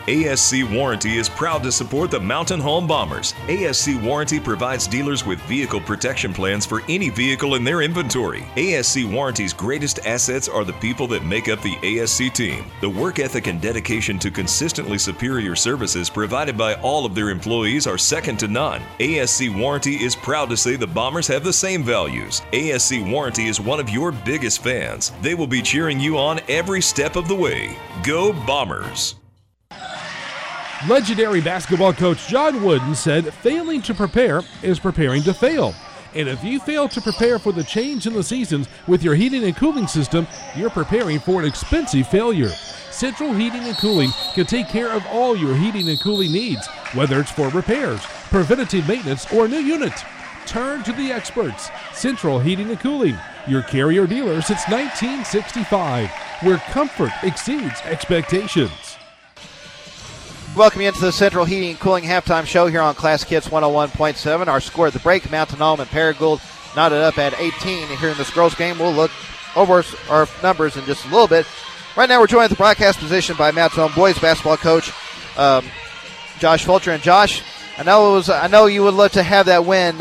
ASC Warranty is proud to support the Mountain Home Bombers. ASC Warranty provides dealers with vehicle protection plans for any vehicle in their inventory. ASC Warranty's greatest assets are the people that make up the ASC team. The work ethic and dedication to consistently superior services provided by all of their employees are second to none. ASC Warranty is proud to say the Bombers have the same values. ASC Warranty is one of your biggest fans. They will be cheering you on every step of the way. Go Bombers! Legendary basketball coach John Wooden said failing to prepare is preparing to fail. And if you fail to prepare for the change in the seasons with your heating and cooling system, you're preparing for an expensive failure. Central Heating and Cooling can take care of all your heating and cooling needs, whether it's for repairs, preventative maintenance, or a new unit. Turn to the experts. Central Heating and Cooling, your Carrier dealer since 1965, where comfort exceeds expectations. Welcome you into the Central Heating and Cooling halftime show here on Classic Hits 101.7. Our score at the break, Mountain Home and Paragould knotted up at 18. And here in this girls game, we'll look over our numbers in just a little bit. Right now we're joined at the broadcast position by Mountain Home boys basketball coach Josh Fulcher. And Josh, I know you would love to have that win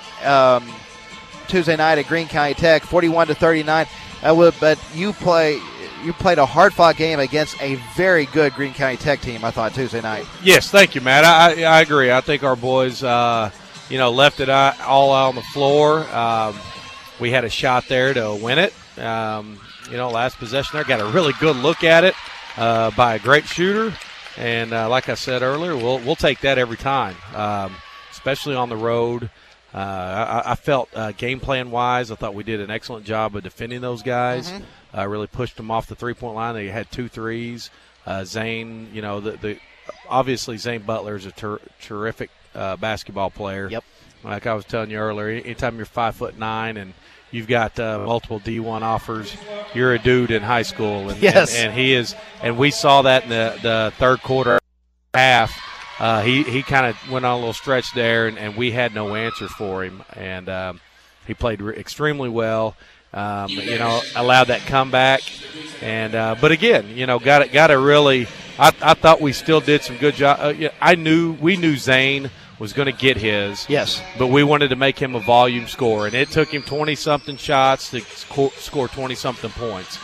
Tuesday night at Greene County Tech, 41-39. But you played a hard-fought game against a very good Greene County Tech team, I thought, Tuesday night. Yes, thank you, Matt. I agree. I think our boys, left it all out on the floor. We had a shot there to win it. Last possession there, got a really good look at it by a great shooter. And like I said earlier, we'll take that every time, especially on the road. I felt game plan-wise, I thought we did an excellent job of defending those guys. Really pushed them off the three-point line. They had 2 threes. Zane, obviously Zane Butler is a terrific basketball player. Yep. Like I was telling you earlier, anytime you're 5'9" and you've got multiple D1 offers, you're a dude in high school. And, yes. And he is. And we saw that in the third quarter half. He kind of went on a little stretch there, and we had no answer for him. And he played extremely well. Allowed that comeback, and but again, got to really. I thought we still did some good job. We knew Zane was going to get his. Yes, but we wanted to make him a volume scorer, and it took him 20-something shots to score 20-something points.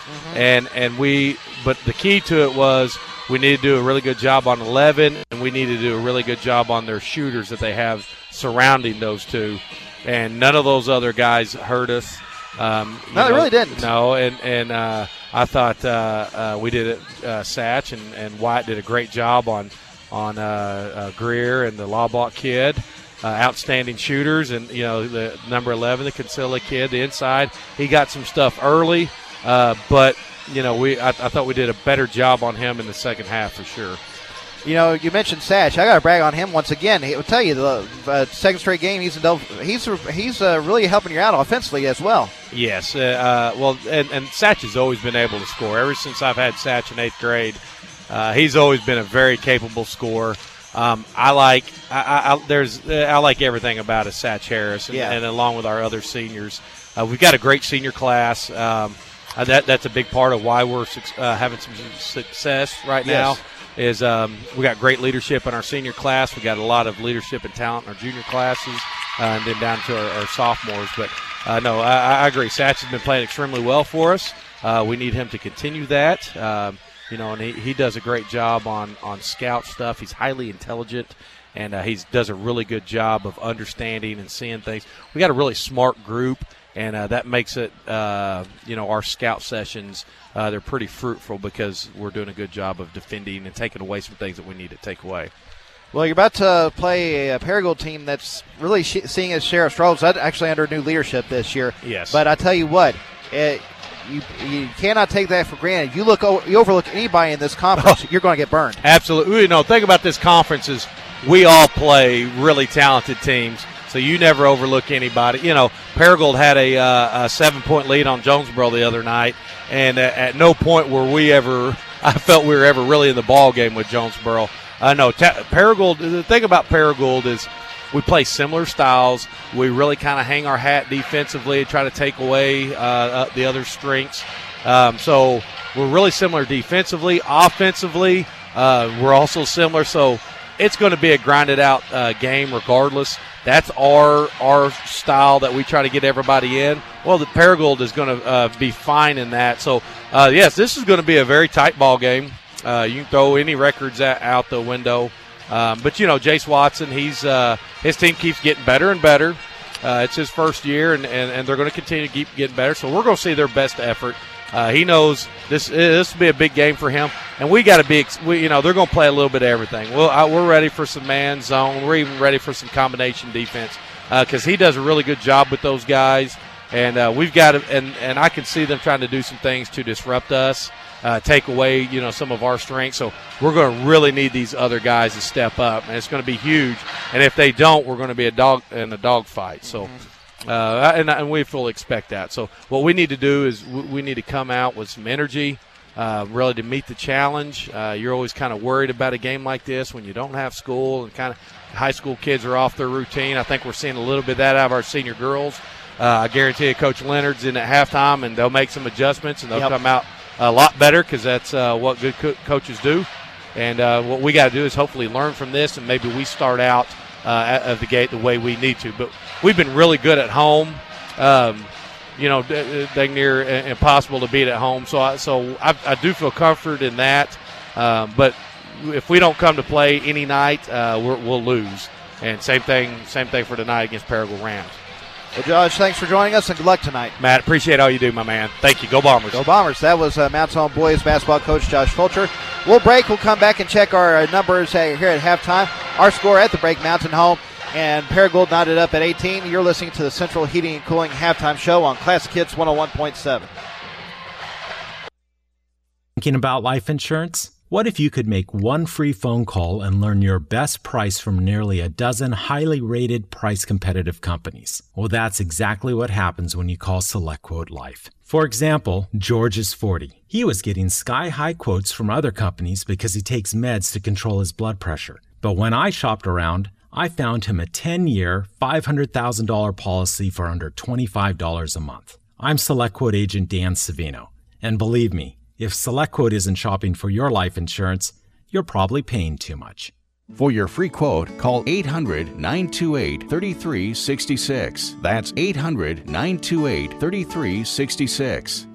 But the key to it was we needed to do a really good job on 11, and we needed to do a really good job on their shooters that they have surrounding those two, and none of those other guys hurt us. No, they really didn't. No, and I thought we did it. Satch and White did a great job on Greer and the Lawblock kid. Outstanding shooters, and the number 11, the Kinsella kid, the inside. He got some stuff early, but I thought we did a better job on him in the second half for sure. You mentioned Satch. I got to brag on him once again. He will tell you the second straight game he's really helping you out offensively as well. Yes. And Satch has always been able to score. Ever since I've had Satch in 8th grade, he's always been a very capable scorer. I like everything about Satch Harris, and along with our other seniors, we've got a great senior class. That's a big part of why we're having some success right now. Is we got great leadership in our senior class. We got a lot of leadership and talent in our junior classes, and then down to our sophomores. But I agree. Satch has been playing extremely well for us. We need him to continue that. And he does a great job on scout stuff. He's highly intelligent, and he does a really good job of understanding and seeing things. We got a really smart group, and that makes it, our scout sessions, they're pretty fruitful because we're doing a good job of defending and taking away some things that we need to take away. Well, you're about to play a Paragould team that's really seeing its share of struggles, actually under new leadership this year. Yes. But I tell you what, you cannot take that for granted. You overlook anybody in this conference, you're going to get burned. Absolutely. Think about this conference is we all play really talented teams. So you never overlook anybody. Paragould had a 7-point lead on Jonesboro the other night, and at no point I felt we were ever really in the ball game with Jonesboro. Paragould. The thing about Paragould is we play similar styles. We really kind of hang our hat defensively, try to take away the other strengths. So we're really similar defensively. Offensively, We're also similar, so it's going to be a grinded out game regardless. That's our style that we try to get everybody in. Well, the Paragould is going to be fine in that. So, yes, this is going to be a very tight ball game. You can throw any records out the window. But, you know, Jace Watson, his team keeps getting better and better. It's his first year, and they're going to continue to keep getting better. So we're going to see their best effort. He knows this will be a big game for him, and we got to be. They're going to play a little bit of everything. We're ready for some man zone. We're even ready for some combination defense because he does a really good job with those guys, and we've got to. And I can see them trying to do some things to disrupt us, take away some of our strengths. So we're going to really need these other guys to step up, and it's going to be huge. And if they don't, we're going to be in a dog fight. So. And we fully expect that. So what we need to do is we need to come out with some energy, really to meet the challenge. You're always kind of worried about a game like this when you don't have school and kind of high school kids are off their routine. I think we're seeing a little bit of that out of our senior girls. I guarantee you Coach Leonard's in at halftime, and they'll make some adjustments, and they'll come out a lot better because that's what good coaches do. And what we got to do is hopefully learn from this, and maybe we start out of the gate the way we need to. But we've been really good at home. Dang near impossible to beat at home. So I do feel comfort in that. But if we don't come to play any night, we'll lose. And same thing for tonight against Paragould Rams. Well, Josh, thanks for joining us, and good luck tonight. Matt, appreciate all you do, my man. Thank you. Go Bombers. Go Bombers. That was Mountain Home boys basketball coach Josh Fulcher. We'll break. We'll come back and check our numbers here at halftime. Our score at the break, Mountain Home and Paragould knotted up at 18. You're listening to the Central Heating and Cooling halftime show on Classic Hits 101.7. Thinking about life insurance? What if you could make one free phone call and learn your best price from nearly a dozen highly rated, price-competitive companies? Well, that's exactly what happens when you call SelectQuote Life. For example, George is 40. He was getting sky-high quotes from other companies because he takes meds to control his blood pressure. But when I shopped around, I found him a 10-year, $500,000 policy for under $25 a month. I'm SelectQuote agent Dan Savino, and believe me, if SelectQuote isn't shopping for your life insurance, you're probably paying too much. For your free quote, call 800-928-3366. That's 800-928-3366.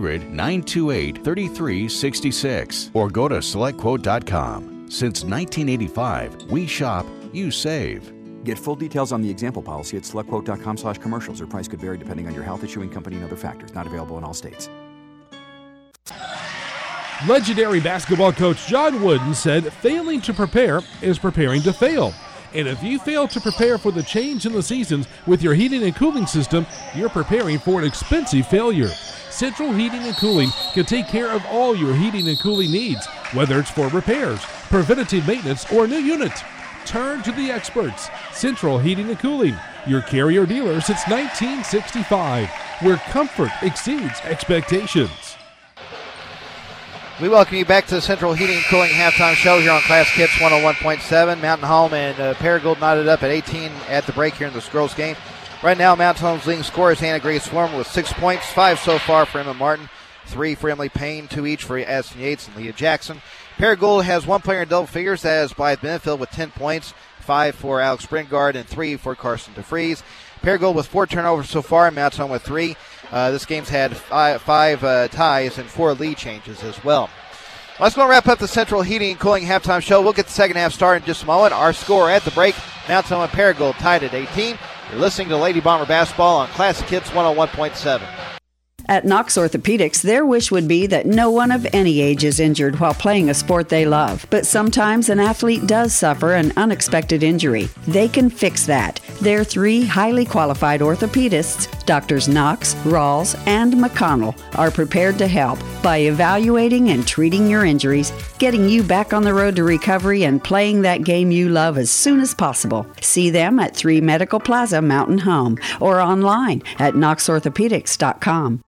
800-928-3366. Or go to SelectQuote.com. Since 1985, we shop, you save. Get full details on the example policy at SelectQuote.com/commercials. Or price could vary depending on your health, issuing company, and other factors. Not available in all states. Legendary basketball coach John Wooden said failing to prepare is preparing to fail. And if you fail to prepare for the change in the seasons with your heating and cooling system, you're preparing for an expensive failure. Central Heating and Cooling can take care of all your heating and cooling needs, whether it's for repairs, preventative maintenance, or a new unit. Turn to the experts. Central Heating and Cooling, your carrier dealer since 1965, where comfort exceeds expectations. We welcome you back to the Central Heating and Cooling halftime show here on Classic Hits 101.7. Mountain Home and Paragould knotted up at 18 at the break here in this girls' game. Right now, Mountain Home's leading scorer is Hannah Grace Swarm with 6 points, 5 so far for Emma Martin, 3 for Emily Payne, 2 each for Addison Yates and Leah Jackson. Paragould has 1 player in double figures, that is Blythe Benefield with 10 points, 5 for Alex Bringard and 3 for Carson DeFries. Paragould with 4 turnovers so far, and Mountain Home with 3. This game's had 5 ties and 4 lead changes as well. Let's go and wrap up the Central Heating and Cooling halftime show. We'll get the second half started in just a moment. Our score at the break, Mountain Home and Paragould tied at 18. You're listening to Lady Bomber Basketball on Classic Hits 101.7. At Knox Orthopedics, their wish would be that no one of any age is injured while playing a sport they love. But sometimes an athlete does suffer an unexpected injury. They can fix that. Their 3 highly qualified orthopedists, Drs. Knox, Rawls, and McConnell, are prepared to help by evaluating and treating your injuries, getting you back on the road to recovery, and playing that game you love as soon as possible. See them at 3 Medical Plaza, Mountain Home, or online at knoxorthopedics.com.